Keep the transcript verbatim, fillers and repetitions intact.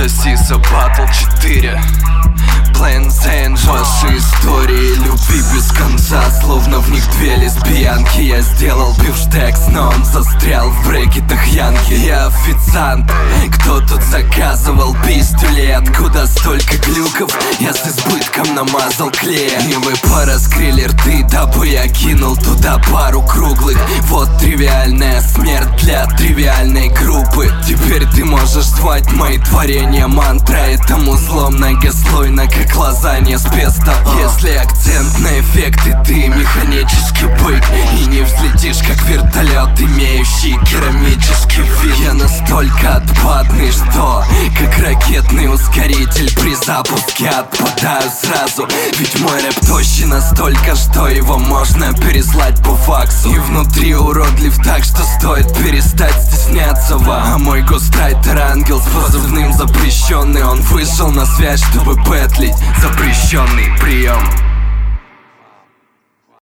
за Сиса Батл четыре. Plain Zane, ваши истории любви без конца, словно в них две лесбиянки. Я сделал бифштекс, но он застрял в брекетах Янки. Я официант, кто тут заказывал пистюли? Откуда столько глюков? Я с избытком намазал клея. И вы пораскрыли рты, дабы я кинул туда пару круглых. Вот тривиальная смерть для тривиальной группы. Теперь ты можешь звать мои творения мантра. Это музло многослойно, как лазанья с песто. Если акцент на эффекты, ты механический бык и не взлетишь, как вертолет, имеющий керамический вид. Я настолько отпадный, что как ракетный ускоритель при запуске отпадаю сразу. Ведь мой рэп тощий настолько, что его можно переслать по факсу. И внутри уродлив так, что стоит перестать стесняться вам. А мой гострайтер ангел с позывным запрещенный. Он вышел на связь, чтобы бэтлить. Запрещенный прием.